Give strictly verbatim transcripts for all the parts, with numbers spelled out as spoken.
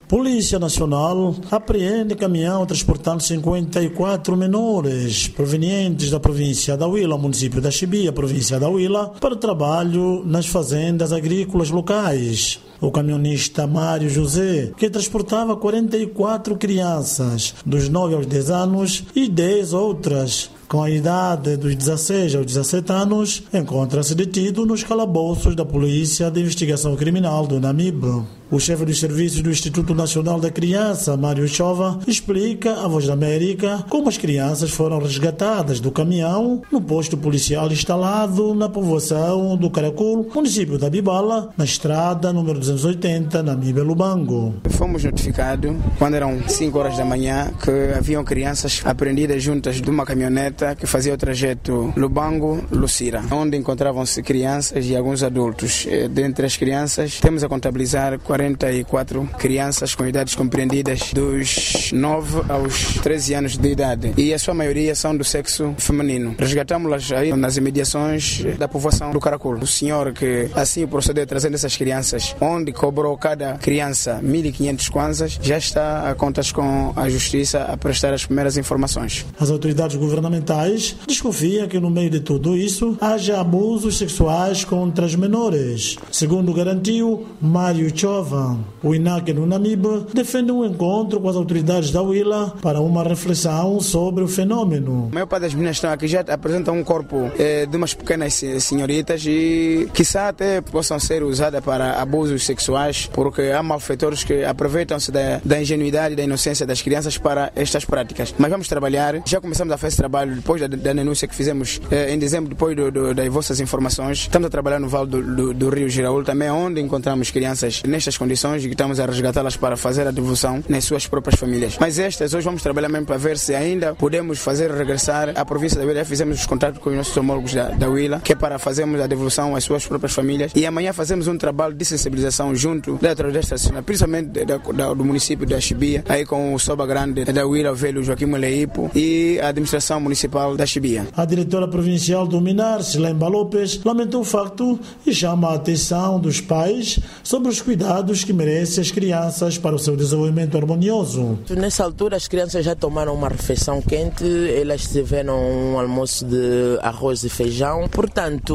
Polícia Nacional apreende caminhão transportando cinquenta e quatro menores provenientes da província da Huila, município da Chibia, província da Huila, para trabalho nas fazendas agrícolas locais. O camionista Mário José, que transportava quarenta e quatro crianças dos nove aos dez anos e dez outras com a idade dos dezesseis aos dezessete anos, encontra-se detido nos calabouços da Polícia de Investigação Criminal do Namibe. O chefe dos serviços do Instituto Nacional da Criança, Mário Chova, explica à Voz da América como as crianças foram resgatadas do caminhão no posto policial instalado na povoação do Caracol, município da Bibala, na estrada número duzentos e oitenta, Namibe-Lubango. Fomos notificados, quando eram cinco horas da manhã, que haviam crianças apreendidas juntas de uma caminhonete que fazia o trajeto Lubango-Lucira, onde encontravam-se crianças e alguns adultos. Dentre as crianças, temos a contabilizar quarenta e quatro crianças com idades compreendidas dos nove aos treze anos de idade, e a sua maioria são do sexo feminino. Resgatamos-las aí nas imediações da povoação do Caracol. O senhor que assim procedeu trazendo essas crianças, onde cobrou cada criança mil e quinhentos kwanzas, já está a contas com a justiça a prestar as primeiras informações. As autoridades governamentais desconfiam que no meio de tudo isso haja abusos sexuais contra as menores. Segundo garantiu Mário Chova, o I N A C no Namibe defende um encontro com as autoridades da Huila para uma reflexão sobre o fenômeno. A maior parte das meninas estão aqui já apresentam um corpo eh, de umas pequenas senhoritas e quiçá até possam ser usadas para abusos sexuais, porque há malfeitores que aproveitam-se da, da ingenuidade e da inocência das crianças para estas práticas. Mas vamos trabalhar, já começamos a fazer esse trabalho depois da, da denúncia que fizemos eh, em dezembro, depois do, do, das vossas informações. Estamos a trabalhar no Vale do, do, do Rio Giraúl também, onde encontramos crianças nestas condições e que estamos a resgatá-las para fazer a devolução nas suas próprias famílias. Mas estas, hoje vamos trabalhar mesmo para ver se ainda podemos fazer regressar à província da Huila. Já fizemos os contatos com os nossos homólogos da, da Huila, que é para fazermos a devolução às suas próprias famílias, e amanhã fazemos um trabalho de sensibilização junto da autoridade nacional, principalmente da, da, do município da Chibia, aí com o Soba Grande da Huila, o velho Joaquim Moleipo, e a administração municipal da Chibia. A diretora provincial do Minar, Silemba Lopes, lamentou o facto e chama a atenção dos pais sobre os cuidados que merecem as crianças para o seu desenvolvimento harmonioso. Nessa altura as crianças já tomaram uma refeição quente, elas tiveram um almoço de arroz e feijão. Portanto,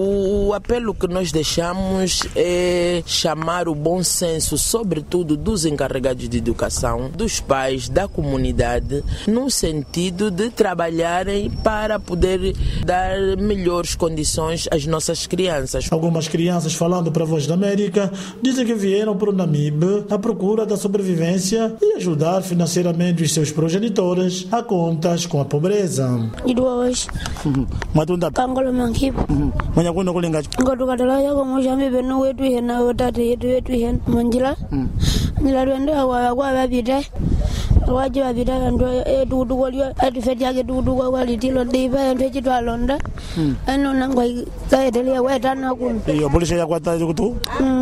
o apelo que nós deixamos é chamar o bom senso, sobretudo dos encarregados de educação, dos pais, da comunidade, no sentido de trabalharem para poder dar melhores condições às nossas crianças. Algumas crianças, falando para a Voz da América, dizem que vieram para o Namibe à procura da sobrevivência e ajudar financeiramente os seus progenitores a contas com a pobreza. Iduas. Matunda. Kangolo mankipo. Mwenye kuna kulinga. Ngoto katala yako mojame beno wetu hena wotate yetu yetu hen manjila. Nila rwende wa wa babide. Waje babida ndo edudu walio adifedia ke dudu kwa litilo diva ndo chitu alonda. Ano nangwa kaedelia wetana kun. E a polícia já quatro kutu.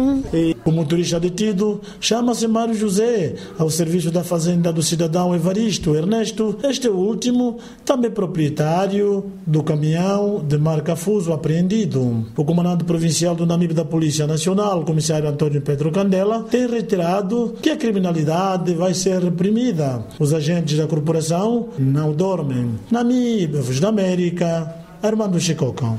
E o motorista detido chama-se Mário José, ao serviço da fazenda do cidadão Evaristo Ernesto. Este último também proprietário do caminhão de marca Fuso apreendido. O comandante provincial do Namibe da Polícia Nacional, o comissário Antônio Pedro Candela, tem reiterado que a criminalidade vai ser reprimida. Os agentes da corporação não dormem. Namibe, Voz da América, Armando Chicocão.